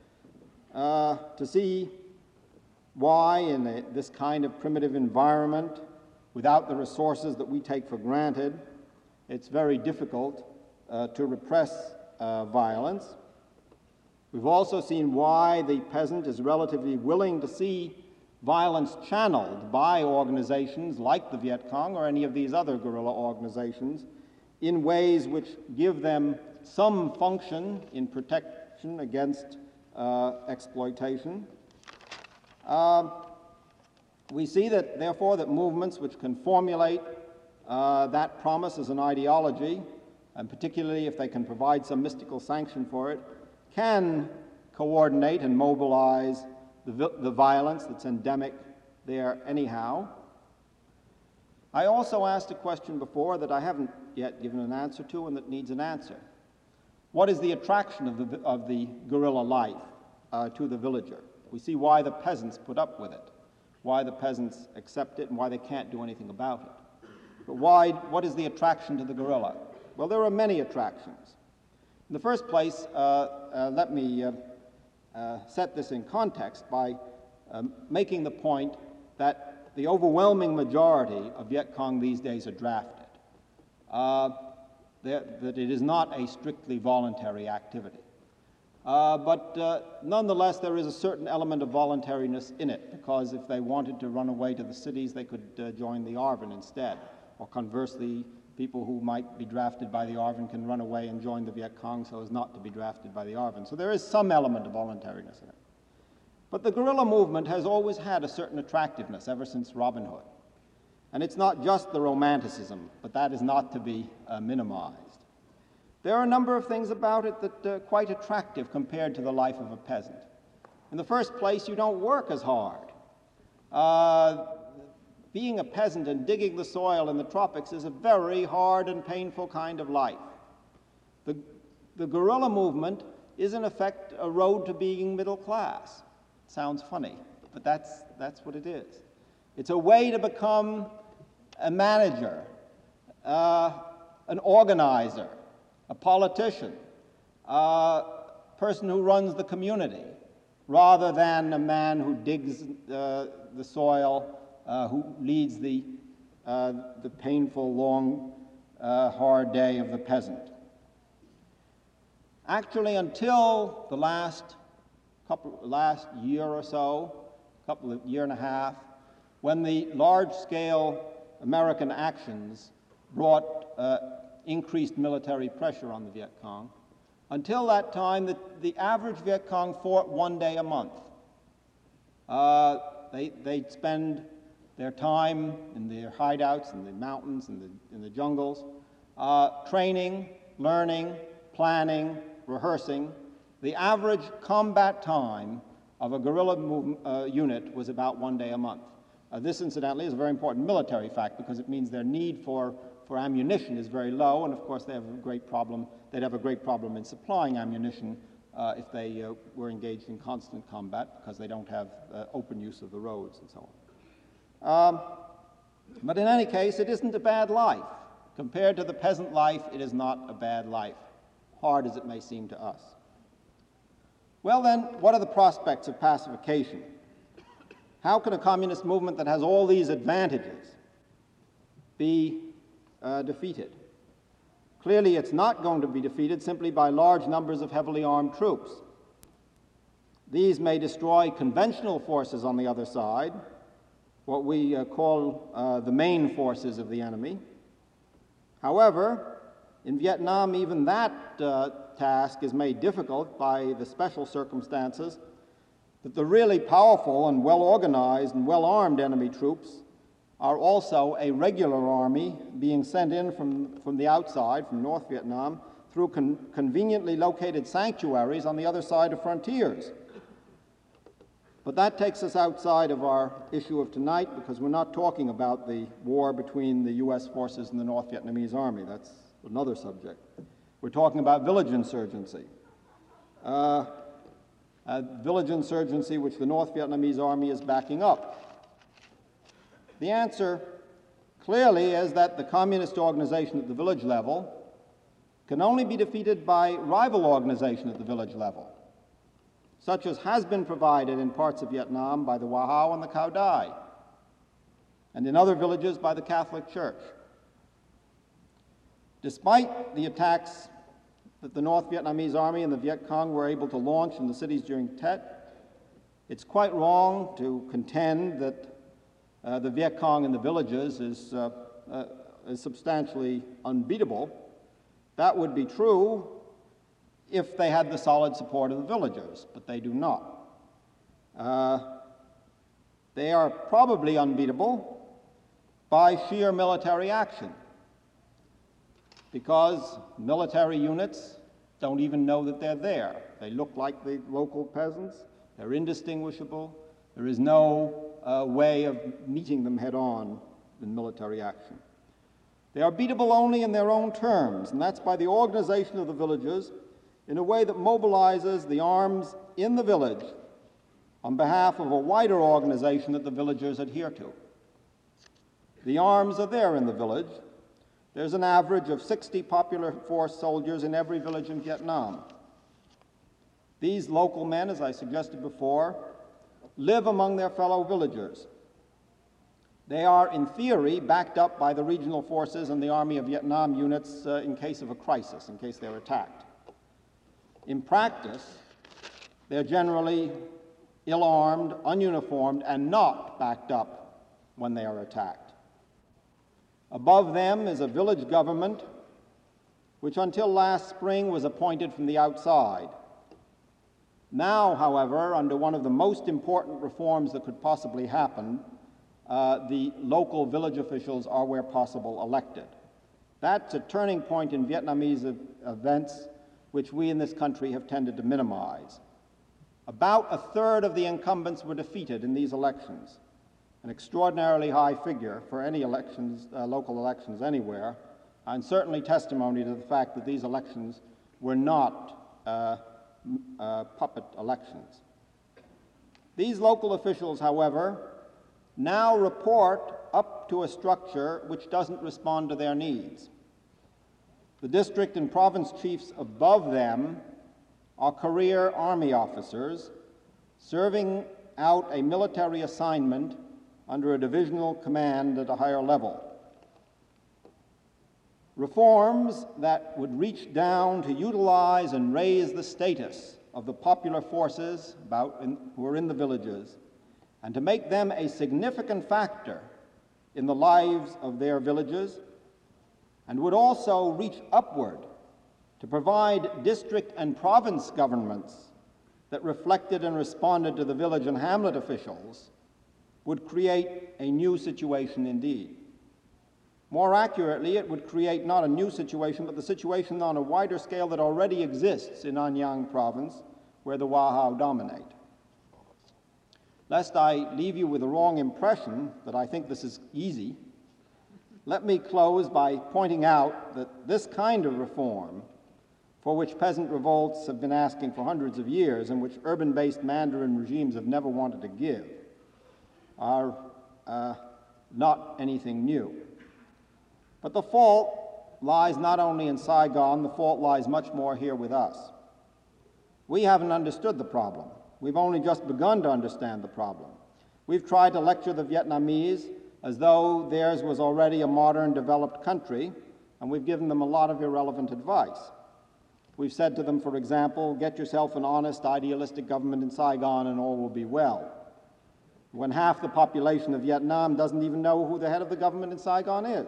uh, to see why, in a, this kind of primitive environment, without the resources that we take for granted, it's very difficult uh, to repress uh, violence. We've also seen why the peasant is relatively willing to see violence channeled by organizations like the Viet Cong or any of these other guerrilla organizations in ways which give them some function in protection against uh, exploitation. Uh, We see that, therefore, that movements which can formulate uh, that promise as an ideology, and particularly if they can provide some mystical sanction for it, can coordinate and mobilize the, the violence that's endemic there anyhow. I also asked a question before that I haven't yet given an answer to and that needs an answer. What is the attraction of the, of the guerrilla life uh, to the villager? We see why the peasants put up with it, why the peasants accept it, and why they can't do anything about it. But why, what is the attraction to the guerrilla? Well, there are many attractions. In the first place, uh, uh, let me uh, uh, set this in context by uh, making the point that the overwhelming majority of Viet Cong these days are drafted, uh, that, that it is not a strictly voluntary activity. Uh, but uh, nonetheless, there is a certain element of voluntariness in it, because if they wanted to run away to the cities, they could uh, join the A R V N instead. Or conversely, people who might be drafted by the A R V N can run away and join the Viet Cong so as not to be drafted by the A R V N. So there is some element of voluntariness in it. But the guerrilla movement has always had a certain attractiveness ever since Robin Hood. And it's not just the romanticism, but that is not to be uh, minimized. There are a number of things about it that are quite attractive compared to the life of a peasant. In the first place, you don't work as hard. Uh, being a peasant and digging the soil in the tropics is a very hard and painful kind of life. The, the guerrilla movement is, in effect, a road to being middle class. It sounds funny, but that's, that's what it is. It's a way to become a manager, uh, an organizer, a politician, uh, person who runs the community, rather than a man who digs uh, the soil, uh, who leads the, uh, the painful, long, uh, hard day of the peasant. Actually, until the last couple, last year or so, couple of year and a half, when the large-scale American actions brought uh, increased military pressure on the Viet Cong, until that time, the, the average Viet Cong fought one day a month. Uh, they, they'd spend their time in their hideouts in the mountains and the, in the jungles, uh, training, learning, planning, rehearsing. The average combat time of a guerrilla move, uh, unit was about one day a month. Uh, this, incidentally, is a very important military fact because it means their need for, for ammunition is very low, and of course they have a great problem, they'd have a great problem in supplying ammunition uh, if they uh, were engaged in constant combat because they don't have uh, open use of the roads and so on. Um, but in any case, it isn't a bad life. Compared to the peasant life, it is not a bad life, hard as it may seem to us. Well then, what are the prospects of pacification? How can a communist movement that has all these advantages be uh, defeated? Clearly, it's not going to be defeated simply by large numbers of heavily armed troops. These may destroy conventional forces on the other side, what we uh, call uh, the main forces of the enemy. However, in Vietnam, even that uh, task is made difficult by the special circumstances that the really powerful and well-organized and well-armed enemy troops are also a regular army being sent in from, from the outside, from North Vietnam, through con conveniently located sanctuaries on the other side of frontiers. But that takes us outside of our issue of tonight because we're not talking about the war between the U S forces and the North Vietnamese army. That's another subject. We're talking about village insurgency. Uh, a village insurgency which the North Vietnamese army is backing up. The answer clearly is that the communist organization at the village level can only be defeated by rival organization at the village level, such as has been provided in parts of Vietnam by the Hoa Hao and the Cao Dai, and in other villages by the Catholic Church. Despite the attacks that the North Vietnamese army and the Viet Cong were able to launch in the cities during Tet, it's quite wrong to contend that uh, the Viet Cong in the villages is, uh, uh, is substantially unbeatable. That would be true if they had the solid support of the villagers, but they do not. Uh, they are probably unbeatable by sheer military action, because military units don't even know that they're there. They look like the local peasants. They're indistinguishable. There is no uh, way of meeting them head-on in military action. They are beatable only in their own terms, and that's by the organization of the villages in a way that mobilizes the arms in the village on behalf of a wider organization that the villagers adhere to. The arms are there in the village. There's an average of sixty popular force soldiers in every village in Vietnam. These local men, as I suggested before, live among their fellow villagers. They are, in theory, backed up by the regional forces and the Army of Vietnam units uh, in case of a crisis, in case they're attacked. In practice, they're generally ill-armed, ununiformed, and not backed up when they are attacked. Above them is a village government, which until last spring was appointed from the outside. Now, however, under one of the most important reforms that could possibly happen, uh, the local village officials are, where possible, elected. That's a turning point in Vietnamese events which we in this country have tended to minimize. About a third of the incumbents were defeated in these elections, an extraordinarily high figure for any elections, uh, local elections anywhere, and certainly testimony to the fact that these elections were not uh, uh, puppet elections. These local officials, however, now report up to a structure which doesn't respond to their needs. The district and province chiefs above them are career Army officers serving out a military assignment under a divisional command at a higher level. Reforms that would reach down to utilize and raise the status of the popular forces about in, who are in the villages, and to make them a significant factor in the lives of their villages, and would also reach upward to provide district and province governments that reflected and responded to the village and hamlet officials, would create a new situation indeed. More accurately, it would create not a new situation, but the situation on a wider scale that already exists in Anyang province, where the Wahao dominate. Lest I leave you with the wrong impression that I think this is easy, let me close by pointing out that this kind of reform, for which peasant revolts have been asking for hundreds of years and which urban-based Mandarin regimes have never wanted to give, are uh, not anything new. But the fault lies not only in Saigon, the fault lies much more here with us. We haven't understood the problem. We've only just begun to understand the problem. We've tried to lecture the Vietnamese as though theirs was already a modern, developed country, and we've given them a lot of irrelevant advice. We've said to them, for example, get yourself an honest, idealistic government in Saigon and all will be well, when half the population of Vietnam doesn't even know who the head of the government in Saigon is.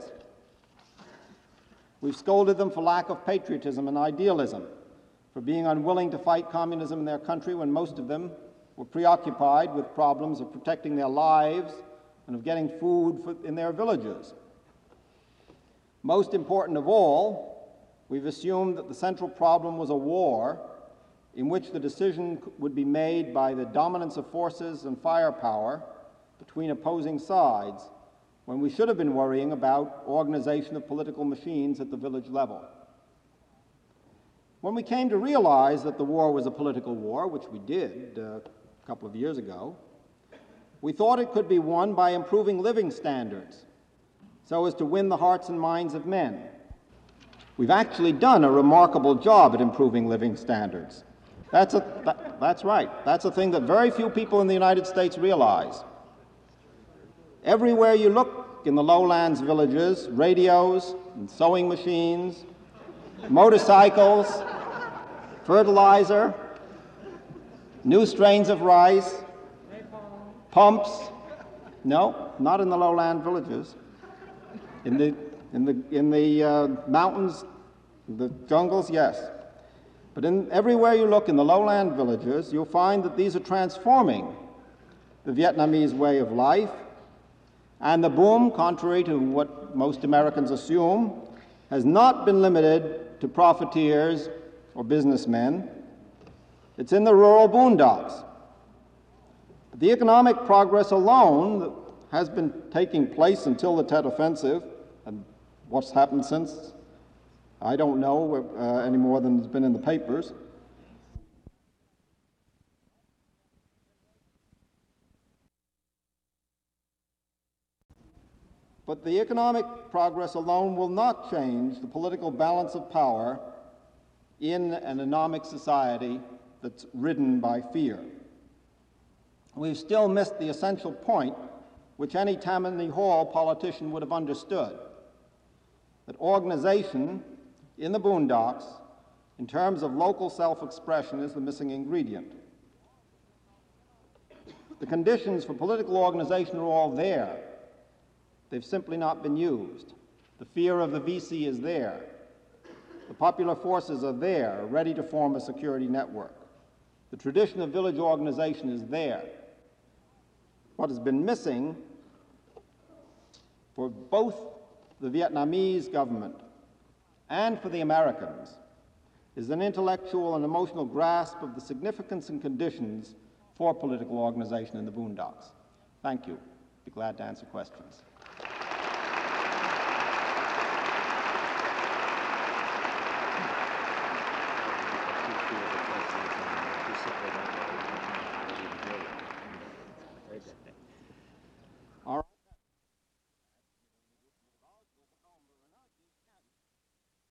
We've scolded them for lack of patriotism and idealism, for being unwilling to fight communism in their country when most of them were preoccupied with problems of protecting their lives and of getting food for, in their villages. Most important of all, we've assumed that the central problem was a war in which the decision would be made by the dominance of forces and firepower between opposing sides, when we should have been worrying about organization of political machines at the village level. When we came to realize that the war was a political war, which we did uh, a couple of years ago, we thought it could be won by improving living standards so as to win the hearts and minds of men. We've actually done a remarkable job at improving living standards. That's, a, that, that's right. That's a thing that very few people in the United States realize. Everywhere you look in the lowlands villages, radios and sewing machines, motorcycles, fertilizer, new strains of rice, pumps. No, not in the lowland villages. In the, in the, in the uh, mountains, the jungles, yes. But in, everywhere you look in the lowland villages, you'll find that these are transforming the Vietnamese way of life. And the boom, contrary to what most Americans assume, has not been limited to profiteers or businessmen. It's in the rural boondocks. But the economic progress alone that has been taking place until the Tet Offensive, and what's happened since, I don't know uh, any more than has been in the papers. But the economic progress alone will not change the political balance of power in an anomic society that's ridden by fear. We've still missed the essential point which any Tammany Hall politician would have understood, that organization in the boondocks, in terms of local self-expression, is the missing ingredient. The conditions for political organization are all there. They've simply not been used. The fear of the V C is there. The popular forces are there, ready to form a security network. The tradition of village organization is there. What has been missing for both the Vietnamese government and for the Americans is an intellectual and emotional grasp of the significance and conditions for political organization in the boondocks. Thank you. Be glad to answer questions.